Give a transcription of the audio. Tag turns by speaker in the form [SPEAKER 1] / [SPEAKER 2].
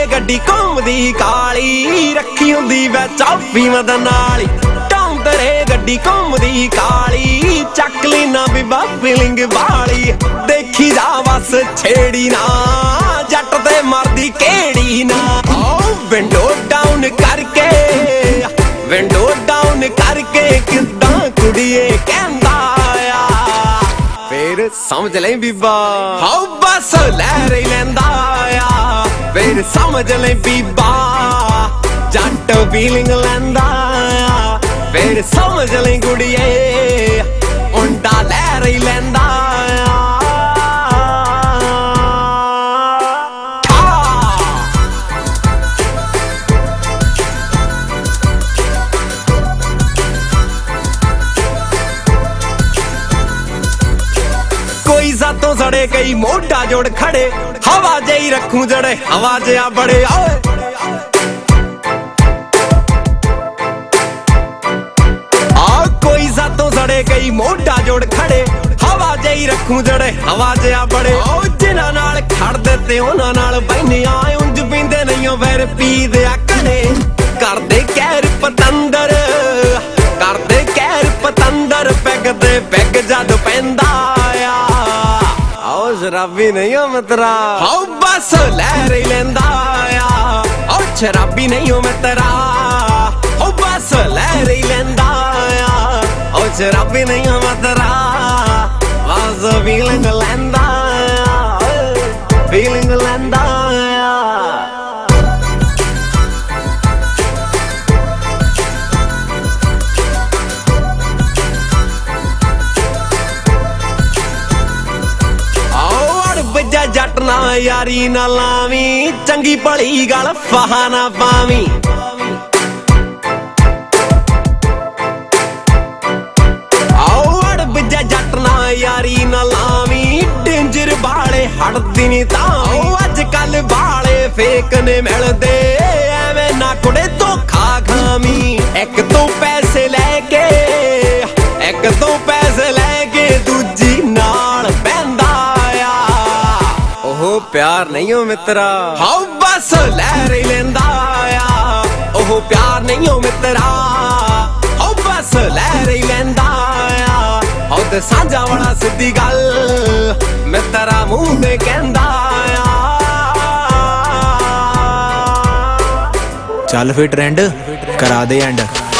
[SPEAKER 1] ਗੱਡੀ ਘੁੰਮਦੀ ਕਾਲੀ ਰੱਖੀ ਹੁੰਦੀ ਵੈ ਚਾਬੀ ਮਦਨ ਨਾਲੀ ਟੌਮ ਤੇਰੇ ਗੱਡੀ ਘੁੰਮਦੀ ਕਾਲੀ ਚੱਕ ਲਈ ਨਾ ਬੀਬਾ ਫੀਲਿੰਗ ਵਾਲੀ ਦੇਖੀ ਜਾ ਬਸ ਛੇੜੀ ਨਾ ਜੱਟ ਤੇ ਮਰਦੀ ਕਿਹੜੀ ਨਾ ਵਿੰਡੋ ਡਾਊਨ ਕਰਕੇ ਕਿੱਦਾਂ ਕੁੜੀਏ ਕਹਿੰਦਾ ਆ ਫੇਰ ਸਮਝ ਲੈ ਬੀਬਾ ਹਾਉ ਬਸ ਲੈ ਰਹੀ ਲੈਂਦਾ ਆ ਫੇਰ ਸਮਝ ਲੈ ਬੀਬਾ ਜੱਟ ਫੀਲਿੰਗ ਲੈਂਦਾ ਆ ਫੇਰ ਸਮਝ ਲੈ ਕੁੜੀਏ ਮੁੰਡਾ ਲੈ ਰਹੀ ਲੈਂਦਾ ਆ कोई सातों सड़े कई मोटा जोड़ खड़े हवा जई रखूं जड़े हवा जया बड़े कोई सातों सड़े कई मोटा जोड़ खड़े हवा जई रखूं जड़े हवा जया बड़े जिन्हां नाल खड़ दिते उन्हां नाल बहने आए उंज पींदे नहीं फिर पी दिया घड़े करदे कहर पतंदर पैग ते पैग जद पैंदा शराबी नहीं हो मित्रा हाउ बस लै रही लेंदा आ शराबी नहीं हो मित्रा हाउ बस लै रही लेंदा आ शराबी नहीं हो मित्रा बस फीलिंग लेंदा फीलिंग लेंदा जट ना यारी ना लावी चंगी भली गल फाहा ना पावी आओ अड़ बिजा जट ना यारी ना लावी डेंजर बाले हटदी नी तां अज कल बाले फेक ने मिलदे एवें ना कुड़े धोखा खावी एक तो पैसे लेके दूजी नाल पैंदा प्यार नहीं हो मित्रा हाउ बस लै रही लेंदा आ ओह प्यार नहीं हो मित्रा हाउ बस लै रही लेंदा आ हाउ ते साझा वाला सीधी गल मित्रा मुंह ते कहंदा
[SPEAKER 2] चल फिर ट्रेंड करा दे एंड